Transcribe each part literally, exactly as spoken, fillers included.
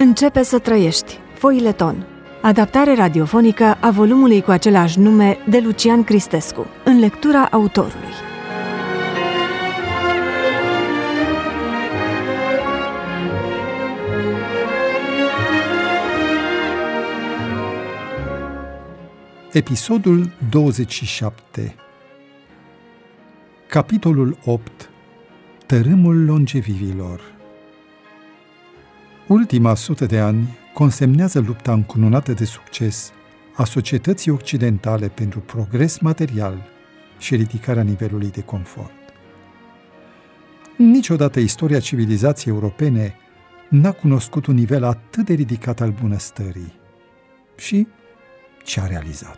Începe să trăiești. Foile Ton. Adaptare radiofonică a volumului cu același nume de Lucian Cristescu, în lectura autorului. Episodul douăzeci și șapte. Capitolul opt. Tărâmul longevivilor. Ultima sută de ani consemnează lupta încununată de succes a societății occidentale pentru progres material și ridicarea nivelului de confort. Niciodată istoria civilizației europene n-a cunoscut un nivel atât de ridicat al bunăstării. Și ce a realizat?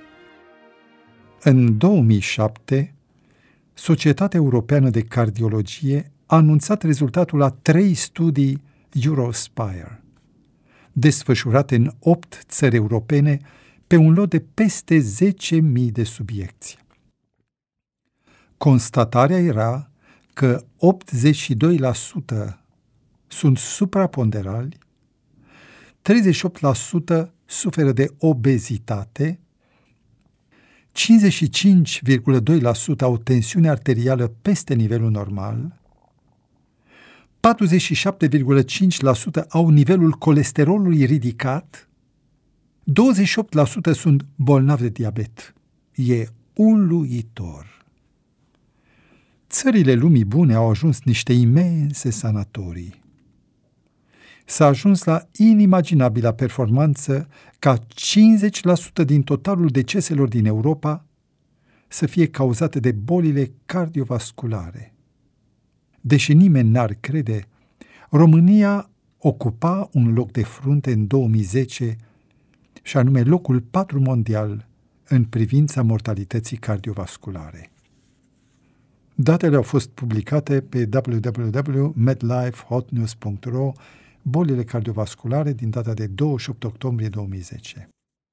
În două mii șapte, Societatea Europeană de Cardiologie a anunțat rezultatul a trei studii Eurospire, desfășurate în opt țări europene pe un lot de peste zece mii de subiecți. Constatarea era că optzeci și doi la sută sunt supraponderali, treizeci și opt la sută suferă de obezitate, cincizeci și cinci virgulă doi la sută au tensiune arterială peste nivelul normal, patruzeci și șapte virgulă cinci la sută au nivelul colesterolului ridicat, douăzeci și opt la sută sunt bolnavi de diabet. E uluitor. Țările lumii bune au ajuns niște imense sanatorii. S-a ajuns la inimaginabilă performanță ca cincizeci la sută din totalul deceselor din Europa să fie cauzate de bolile cardiovasculare. Deși nimeni n-ar crede, România ocupa un loc de frunte în două mii zece, și anume locul patru mondial în privința mortalității cardiovasculare. Datele au fost publicate pe w w w punct medlife hot news punct r o, bolile cardiovasculare din data de douăzeci și opt octombrie două mii zece.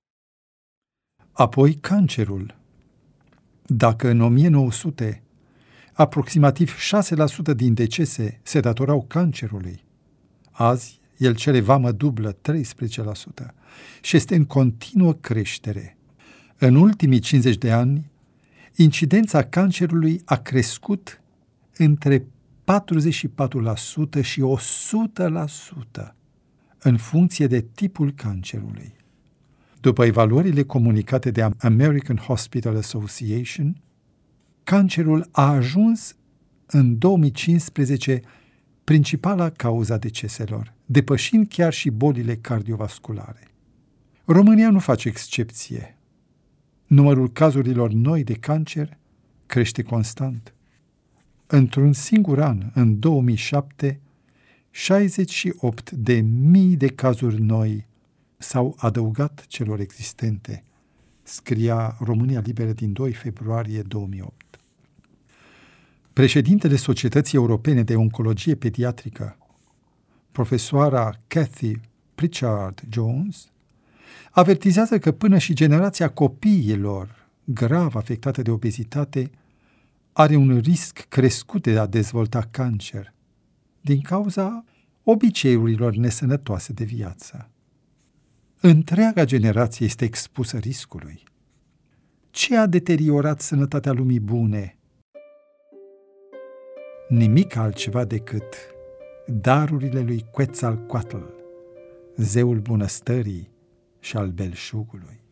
Apoi cancerul. Dacă în o mie nouă sute aproximativ șase la sută din decese se datorau cancerului, azi el cere vamă dublă, treisprezece la sută, și este în continuă creștere. În ultimii cincizeci de ani, incidența cancerului a crescut între patruzeci și patru la sută și o sută la sută, în funcție de tipul cancerului. După evaluările comunicate de American Hospital Association, cancerul a ajuns în două mii cincisprezece principala cauza deceselor, depășind chiar și bolile cardiovasculare. România nu face excepție. Numărul cazurilor noi de cancer crește constant. Într-un singur an, în două mii șapte, șaizeci și opt de mii de cazuri noi s-au adăugat celor existente, scria România Liberă din doi februarie două mii opt. Președintele Societății Europene de Oncologie Pediatrică, profesoara Kathy Pritchard-Jones, avertizează că până și generația copiilor grav afectate de obezitate are un risc crescut de a dezvolta cancer din cauza obiceiurilor nesănătoase de viață. Întreaga generație este expusă riscului. Ce a deteriorat sănătatea lumii bune? Nimic altceva decât darurile lui Quetzalcoatl, zeul bunăstării și al belșugului.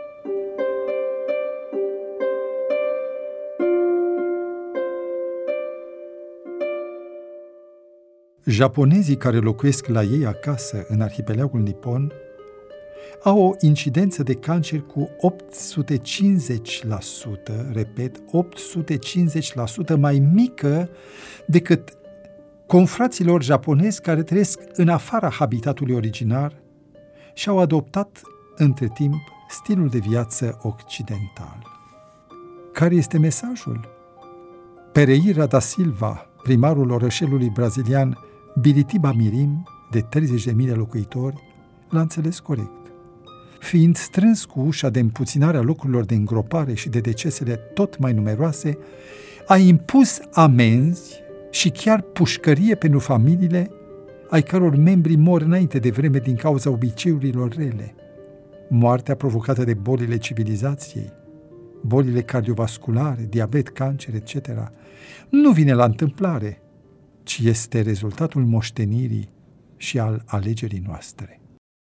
Japonezii care locuiesc la ei acasă, în arhipelagul nipon, au o incidență de cancer cu opt sute cincizeci la sută, repet, opt sute cincizeci la sută mai mică decât confraților japonezi care trăiesc în afara habitatului originar și au adoptat între timp stilul de viață occidental. Care este mesajul? Pereira da Silva, primarul orășelului brazilian Biritiba Mirim, de treizeci de mii de locuitori, l-a înțeles corect. Fiind strâns cu ușa de împuținare a locurilor de îngropare și de decesele tot mai numeroase, a impus amenzi și chiar pușcărie pentru familiile ai căror membri mor înainte de vreme din cauza obiceiurilor rele, moartea provocată de bolile civilizației, bolile cardiovasculare, diabet, cancer, et cetera, nu vine la întâmplare, ci este rezultatul moștenirii și al alegerii noastre.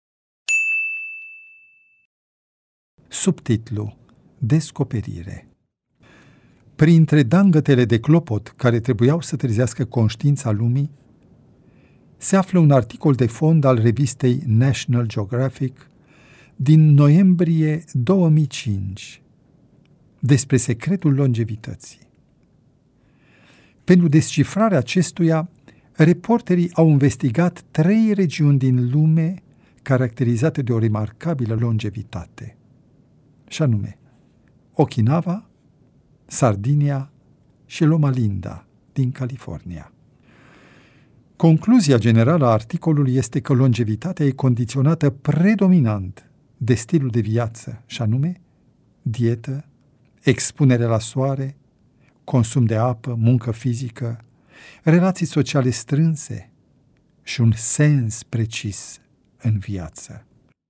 Subtitlu: Descoperire. Printre dangătele de clopot care trebuiau să trezească conștiința lumii, se află un articol de fond al revistei National Geographic din noiembrie două mii cinci despre secretul longevității. Pentru descifrarea acestuia, reporterii au investigat trei regiuni din lume caracterizate de o remarcabilă longevitate, și anume Okinawa, Sardinia și Loma Linda din California. Concluzia generală a articolului este că longevitatea e condiționată predominant de stilul de viață, și anume dietă, expunere la soare, consum de apă, muncă fizică, relații sociale strânse și un sens precis în viață.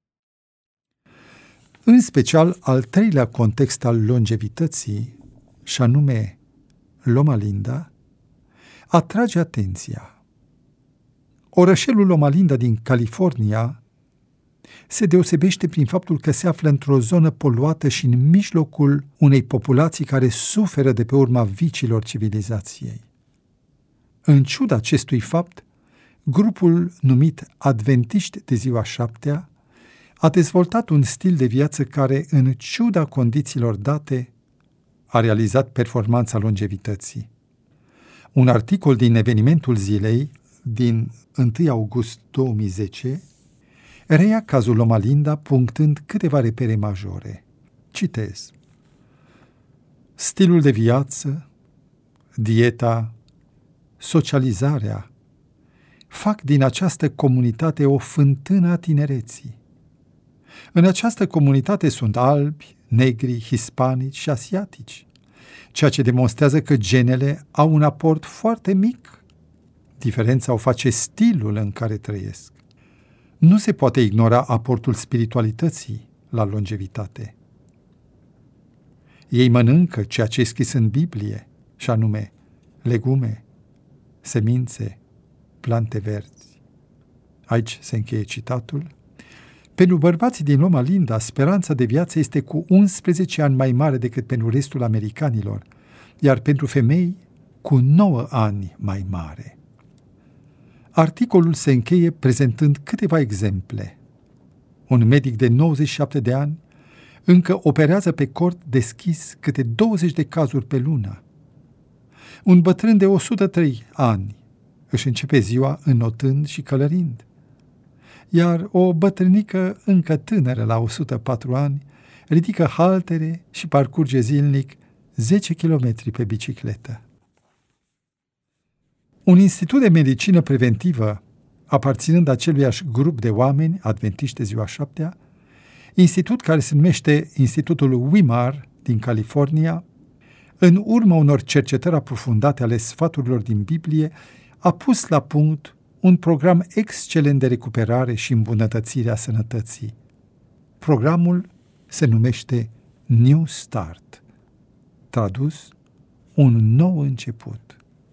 În special, al treilea context al longevității, și anume Loma Linda, atrage atenția. Orășelul Loma Linda din California se deosebește prin faptul că se află într-o zonă poluată și în mijlocul unei populații care suferă de pe urma vicilor civilizației. În ciuda acestui fapt, grupul numit Adventiști de ziua șaptea a dezvoltat un stil de viață care, în ciuda condițiilor date, a realizat performanța longevității. Un articol din Evenimentul Zilei, din întâi august două mii zece, reia cazul Loma Linda punctând câteva repere majore. Citez: stilul de viață, dieta, socializarea fac din această comunitate o fântână a tinereții. În această comunitate sunt albi, negri, hispanici și asiatici, ceea ce demonstrează că genele au un aport foarte mic. Diferența o face stilul în care trăiesc. Nu se poate ignora aportul spiritualității la longevitate. Ei mănâncă ceea ce e scris în Biblie, și anume legume, semințe, plante verzi. Aici se încheie citatul. Pentru bărbații din Loma Linda, speranța de viață este cu unsprezece ani mai mare decât pentru restul americanilor, iar pentru femei cu nouă ani mai mare. Articolul se încheie prezentând câteva exemple. Un medic de nouăzeci și șapte de ani încă operează pe cort deschis câte douăzeci de cazuri pe lună. Un bătrân de o sută trei ani își începe ziua înnotând și călărind, iar o bătrânică încă tânără la o sută patru ani ridică haltere și parcurge zilnic zece kilometri pe bicicletă. Un institut de medicină preventivă, aparținând aceluiași grup de oameni, adventiști de ziua șaptea, institut care se numește Institutul Weimar din California, în urma unor cercetări aprofundate ale sfaturilor din Biblie, a pus la punct un program excelent de recuperare și îmbunătățire a sănătății. Programul se numește New Start, tradus, un nou început.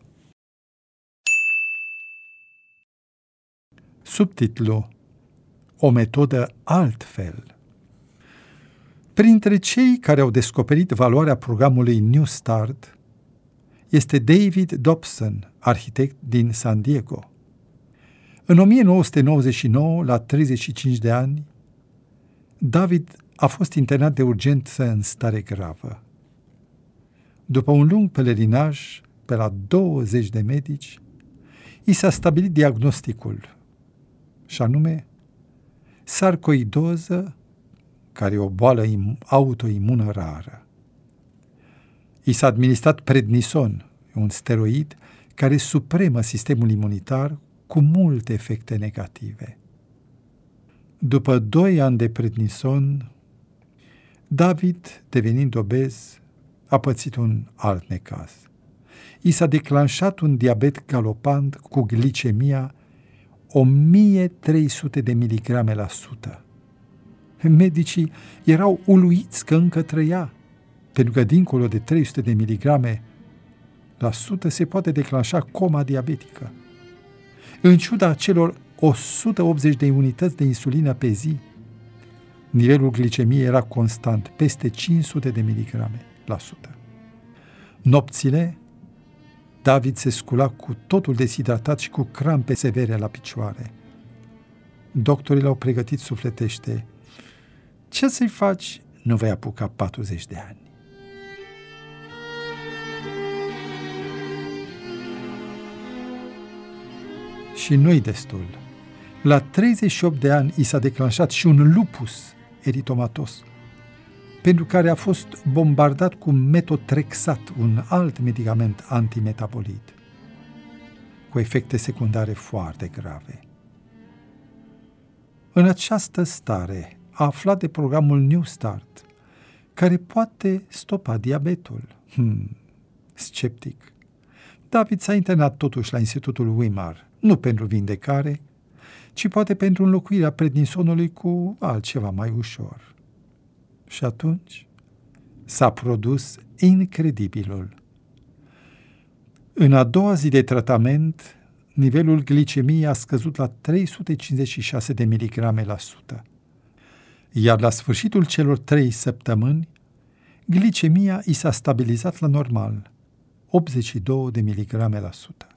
Subtitlu: o metodă altfel. Printre cei care au descoperit valoarea programului New Start este David Dobson, arhitect din San Diego. În o mie nouă sute nouăzeci și nouă, la treizeci și cinci de ani, David a fost internat de urgență în stare gravă. După un lung pelerinaj pe la douăzeci de medici, i s-a stabilit diagnosticul, și anume sarcoidoză, care e o boală autoimună rară. I s-a administrat prednison, un steroid care supremă sistemul imunitar cu multe efecte negative. După doi ani de prednison, David, devenind obez, a pățit un alt necaz. I s-a declanșat un diabet galopant cu glicemia o mie trei sute de miligrame la sută. Medicii erau uluiți că încă trăia, pentru că dincolo de trei sute de miligrame la sută se poate declanșa coma diabetică. În ciuda celor o sută optzeci de unități de insulină pe zi, nivelul glicemiei era constant, peste cinci sute de miligrame la sută. Nopțile, David se scula cu totul deshidratat și cu crampe severe la picioare. Doctorii l-au pregătit sufletește. Ce să-i faci? Nu vei apuca patruzeci de ani. Și nu-i destul. La treizeci și opt de ani i s-a declanșat și un lupus eritomatos, pentru care a fost bombardat cu metotrexat, un alt medicament antimetabolit, cu efecte secundare foarte grave. În această stare a aflat de programul New Start, care poate stopa diabetul. Hmm, sceptic. David s-a internat totuși la Institutul Weimar, nu pentru vindecare, ci poate pentru înlocuirea prednisonului cu altceva mai ușor. Și atunci s-a produs incredibilul. În a doua zi de tratament, nivelul glicemiei a scăzut la trei sute cincizeci și șase de miligrame la sută, iar la sfârșitul celor trei săptămâni, glicemia i s-a stabilizat la normal, optzeci și doi de miligrame la sută.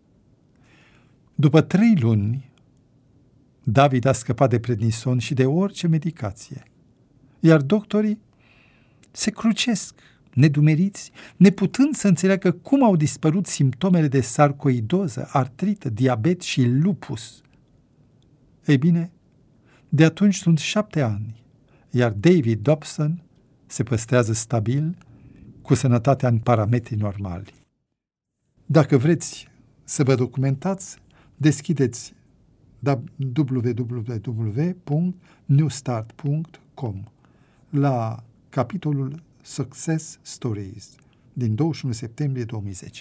După trei luni, David a scăpat de prednison și de orice medicație, iar doctorii se crucesc, nedumeriți, neputând să înțeleagă cum au dispărut simptomele de sarcoidoză, artrită, diabet și lupus. Ei bine, de atunci sunt șapte ani, iar David Dobson se păstrează stabil, cu sănătatea în parametri normali. Dacă vreți să vă documentați, deschideți w w w punct new start punct com la capitolul Success Stories din douăzeci și unu septembrie două mii zece.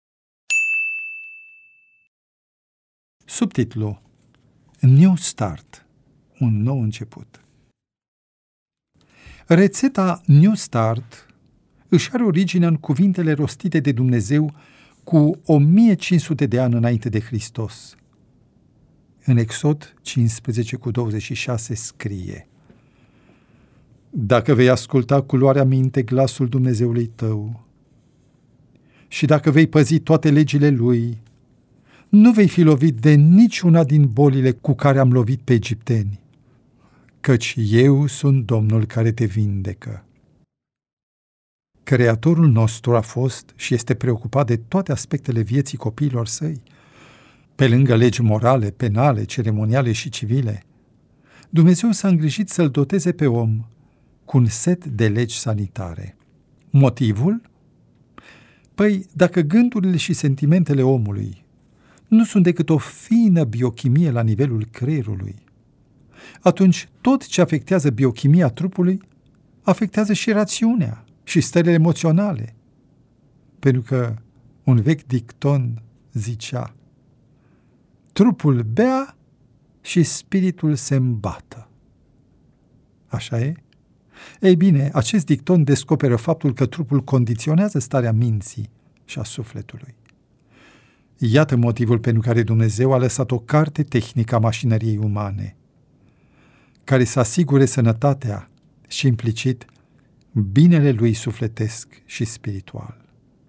Subtitlu: New Start, un nou început. Rețeta New Start își are originea în cuvintele rostite de Dumnezeu cu o mie cinci sute de ani înainte de Hristos. În Exod cincisprezece cu douăzeci și șase scrie: Dacă vei asculta cu luarea minte glasul Dumnezeului tău și dacă vei păzi toate legile Lui, nu vei fi lovit de niciuna din bolile cu care am lovit pe egipteni, căci eu sunt Domnul care te vindecă. Creatorul nostru a fost și este preocupat de toate aspectele vieții copiilor săi. Pe lângă legi morale, penale, ceremoniale și civile, Dumnezeu s-a îngrijit să-l doteze pe om cu un set de legi sanitare. Motivul? Păi, dacă gândurile și sentimentele omului nu sunt decât o fină biochimie la nivelul creierului, atunci tot ce afectează biochimia trupului afectează și rațiunea și stările emoționale. Pentru că un vechi dicton zicea: trupul bea și spiritul se îmbată. Așa e? Ei bine, acest dicton descoperă faptul că trupul condiționează starea minții și a sufletului. Iată motivul pentru care Dumnezeu a lăsat o carte tehnică a mașinăriei umane, care să asigure sănătatea și implicit binele lui sufletesc și spiritual.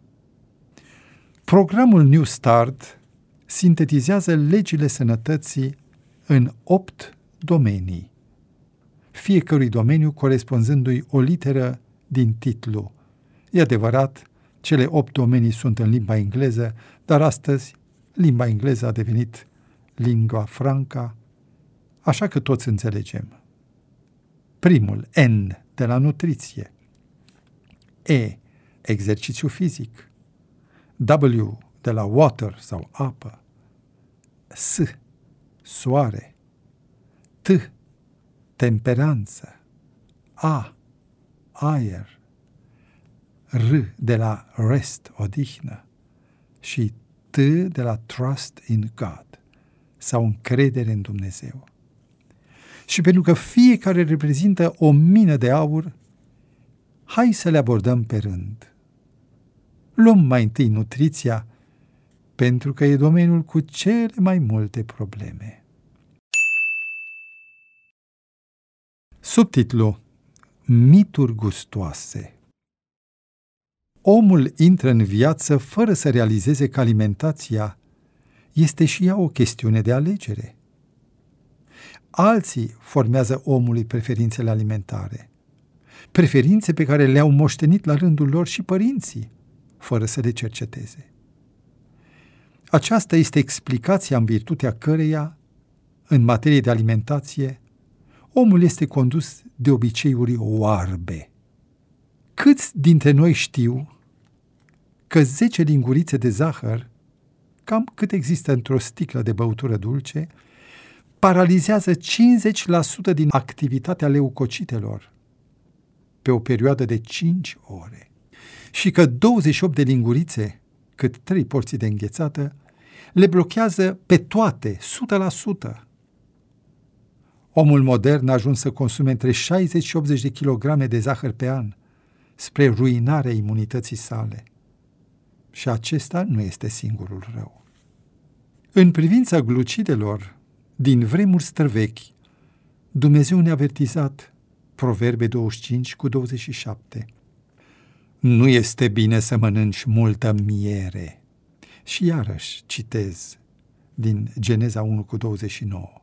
Programul New Start sintetizează legile sănătății în opt domenii, fiecărui domeniu corespunzându-i o literă din titlu. E adevărat, cele opt domenii sunt în limba engleză, dar astăzi limba engleză a devenit lingua franca, așa că toți înțelegem. Primul, N, de la nutriție. E, exercițiu fizic. W, de la water sau apă. S, soare. T, temperanță. A, aer. R, de la rest, odihnă. Și T, de la trust in God, sau încredere în Dumnezeu. Și pentru că fiecare reprezintă o mină de aur, hai să le abordăm pe rând. Luăm mai întâi nutriția, pentru că e domeniul cu cele mai multe probleme. Subtitlu: Mituri gustoase. Omul intră în viață fără să realizeze că alimentația este și ea o chestiune de alegere. Alții formează omului preferințele alimentare, preferințe pe care le-au moștenit la rândul lor și părinții, fără să le cerceteze. Aceasta este explicația în virtutea căreia, în materie de alimentație, omul este condus de obiceiuri oarbe. Câți dintre noi știu că zece lingurițe de zahăr, cam cât există într-o sticlă de băutură dulce, paralizează cincizeci la sută din activitatea leucocitelor pe o perioadă de cinci ore și că douăzeci și opt de lingurițe, cât trei porții de înghețată, le blochează pe toate, o sută la sută. Omul modern a ajuns să consume între șaizeci și optzeci de kilograme de zahăr pe an, spre ruinarea imunității sale. Și acesta nu este singurul rău. În privința glucidelor, din vremuri străvechi, Dumnezeu ne-a avertizat, Proverbe douăzeci și cinci cu douăzeci și șapte. Nu este bine să mănânci multă miere. Și iarăși citez din Geneza unu cu douăzeci și nouă.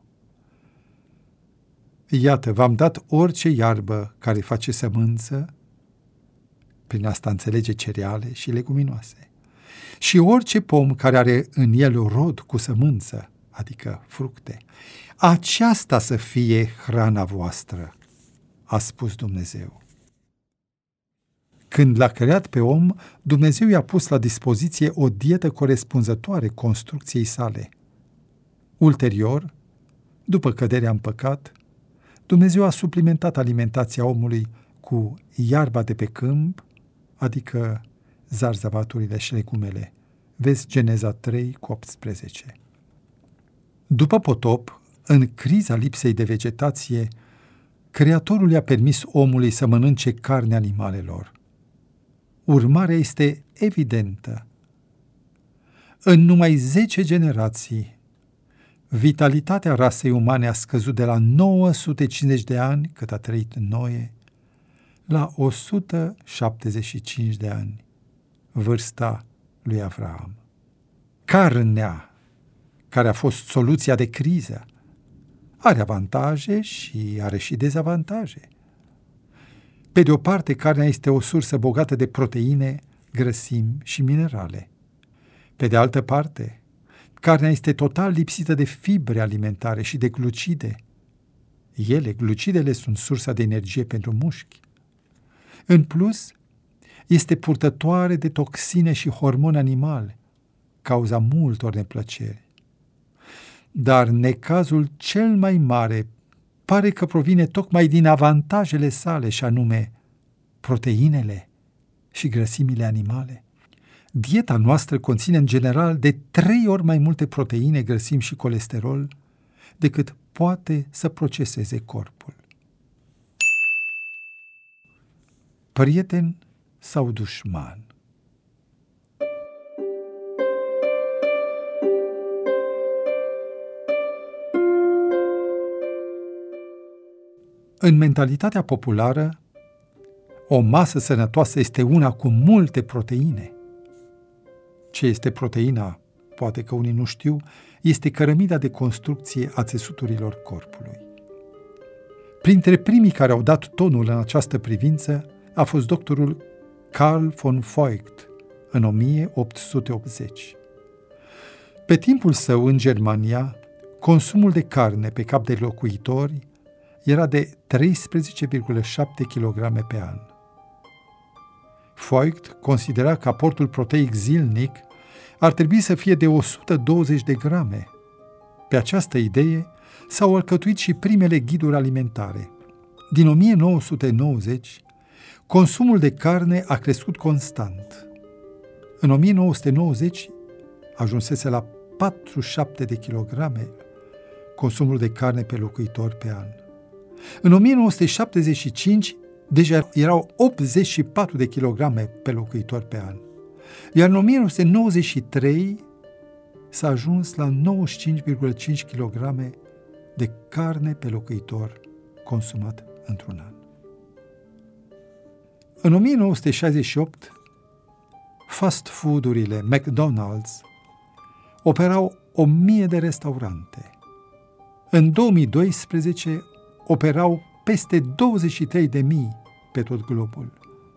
Iată, v-am dat orice iarbă care face sămânță, prin asta înțelege cereale și leguminoase, și orice pom care are în el rod cu sămânță, adică fructe, aceasta să fie hrana voastră, a spus Dumnezeu. Când l-a creat pe om, Dumnezeu i-a pus la dispoziție o dietă corespunzătoare construcției sale. Ulterior, după căderea în păcat, Dumnezeu a suplimentat alimentația omului cu iarba de pe câmp, adică zarzavaturile și legumele. Vezi Geneza trei cu optsprezece. După potop, în criza lipsei de vegetație, Creatorul i-a permis omului să mănânce carne animalelor. Urmarea este evidentă. În numai zece generații, vitalitatea rasei umane a scăzut de la nouă sute cincizeci de ani, cât a trăit Noe, la o sută șaptezeci și cinci de ani, vârsta lui Avraam. Carnea, care a fost soluția de criză, are avantaje și are și dezavantaje. Pe de o parte, carnea este o sursă bogată de proteine, grăsimi și minerale. Pe de altă parte, carnea este total lipsită de fibre alimentare și de glucide. Ele, glucidele, sunt sursa de energie pentru mușchi. În plus, este purtătoare de toxine și hormoni animali, cauza multor neplăceri. Dar necazul cel mai mare pare că provine tocmai din avantajele sale, și anume proteinele și grăsimile animale. Dieta noastră conține în general de trei ori mai multe proteine, grăsimi și colesterol decât poate să proceseze corpul. Prieten sau dușman? În mentalitatea populară, o masă sănătoasă este una cu multe proteine. Ce este proteina? Poate că unii nu știu, este cărămida de construcție a țesuturilor corpului. Printre primii care au dat tonul în această privință a fost doctorul Carl von Voigt în o mie opt sute optzeci. Pe timpul său în Germania, consumul de carne pe cap de locuitori era de treisprezece virgulă șapte kilograme pe an. Voigt considera că aportul proteic zilnic ar trebui să fie de o sută douăzeci de grame. Pe această idee s-au alcătuit și primele ghiduri alimentare. Din o mie nouă sute nouăzeci, consumul de carne a crescut constant. În o mie nouă sute nouăzeci ajunsese la patruzeci și șapte de kilograme consumul de carne pe locuitor pe an. În o mie nouă sute șaptezeci și cinci deja erau optzeci și patru de kilograme pe locuitor pe an, iar în o mie nouă sute nouăzeci și trei s-a ajuns la nouăzeci și cinci virgulă cinci kilograme de carne pe locuitor consumat într-un an. În o mie nouă sute șaizeci și opt, fast food-urile McDonald's operau o mie de restaurante. În două mii doisprezece operau peste douăzeci și trei de mii pe tot globul.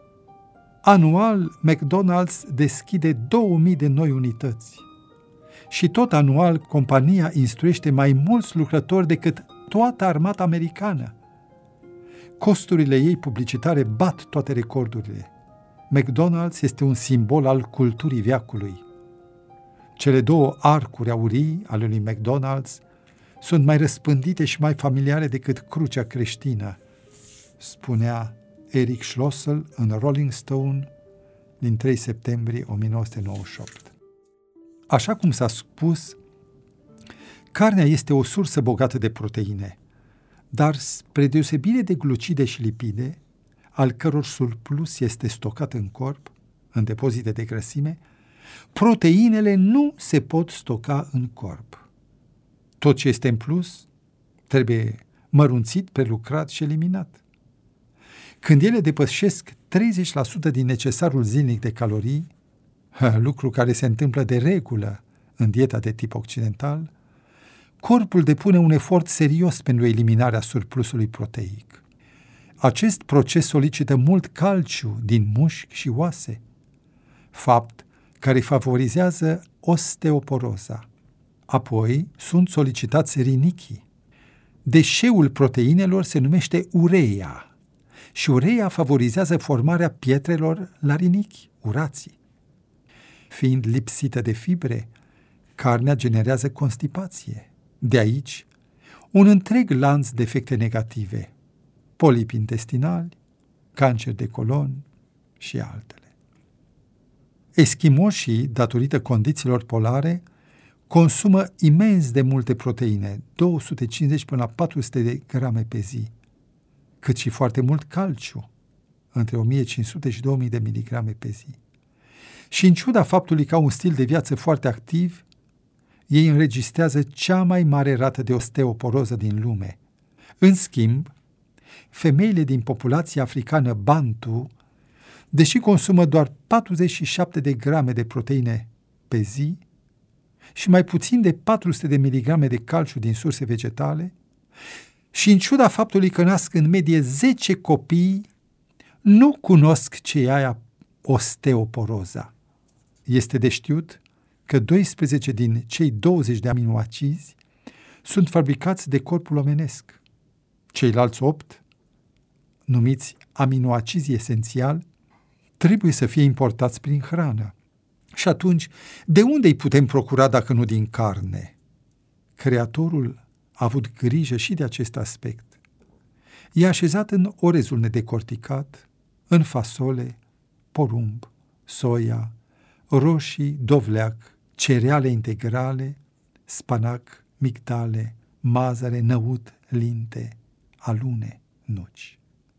Anual, McDonald's deschide două mii de noi unități. Și tot anual, compania instruiește mai mulți lucrători decât toată armata americană. Costurile ei publicitare bat toate recordurile. McDonald's este un simbol al culturii veacului. Cele două arcuri aurii ale lui McDonald's sunt mai răspândite și mai familiare decât crucea creștină, spunea Eric Schlossel în Rolling Stone din trei septembrie o mie nouă sute nouăzeci și opt. Așa cum s-a spus, carnea este o sursă bogată de proteine, dar spre deosebire de glucide și lipide, al căror surplus este stocat în corp, în depozite de grăsime, proteinele nu se pot stoca în corp. Tot ce este în plus trebuie mărunțit, prelucrat și eliminat. Când ele depășesc treizeci la sută din necesarul zilnic de calorii, lucru care se întâmplă de regulă în dieta de tip occidental, corpul depune un efort serios pentru eliminarea surplusului proteic. Acest proces solicită mult calciu din mușchi și oase, fapt care favorizează osteoporoza. Apoi sunt solicitați rinichii. Deșeul proteinelor se numește ureia și ureia favorizează formarea pietrelor la rinichi, urații. Fiind lipsită de fibre, carnea generează constipație. De aici, un întreg lanț de efecte negative, polipi intestinali, cancer de colon și altele. Eschimoșii, datorită condițiilor polare, consumă imens de multe proteine, două sute cincizeci până la patru sute de grame pe zi, cât și foarte mult calciu, între o mie cinci sute și două mii de miligrame pe zi. Și în ciuda faptului că au un stil de viață foarte activ, ei înregistrează cea mai mare rată de osteoporoză din lume. În schimb, femeile din populația africană Bantu, deși consumă doar patruzeci și șapte de grame de proteine pe zi și mai puțin de patru sute de miligrame de calciu din surse vegetale, și în ciuda faptului că nasc în medie zece copii, nu cunosc ce e aia osteoporoza. Este de știut că doisprezece din cei douăzeci de aminoacizi sunt fabricați de corpul omenesc. Ceilalți opt, numiți aminoacizi esențiali, trebuie să fie importați prin hrană. Și atunci, de unde îi putem procura dacă nu din carne? Creatorul a avut grijă și de acest aspect. E așezat în orezul nedecorticat, în fasole, porumb, soia, roșii, dovleac, cereale integrale, spanac, migdale, mazăre, năut, linte, alune, nuci.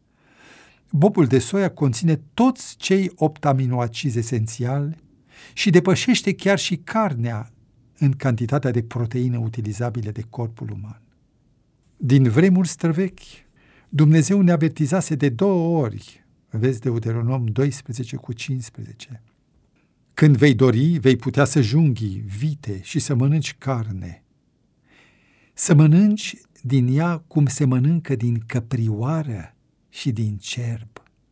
Bobul de soia conține toți cei opt aminoacizi esențiali și depășește chiar și carnea în cantitatea de proteine utilizabile de corpul uman. Din vremuri străvechi, Dumnezeu ne avertizase de două ori, vezi Deuteronom doisprezece cu cincisprezece. Când vei dori, vei putea să junghii vite și să mănânci carne. Să mănânci din ea cum se mănâncă din căprioară și din cerb.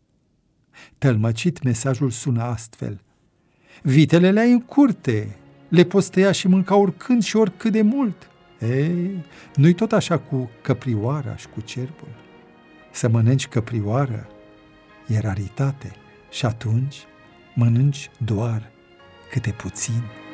Tălmăcit, mesajul sună astfel: vitele le ai în curte, le poți tăia și mânca oricând și oricât de mult. Ei, nu-i tot așa cu căprioara și cu cerbul. Să mănânci căprioară e raritate și atunci mănânci doar câte puțin.